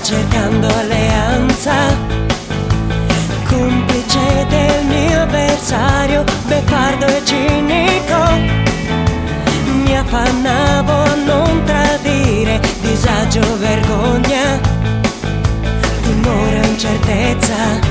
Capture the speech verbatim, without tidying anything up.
cercando alleanza, complice del mio avversario, beffardo e cinico. Mi affannavo a non tradire, disagio, vergogna, timore, incertezza.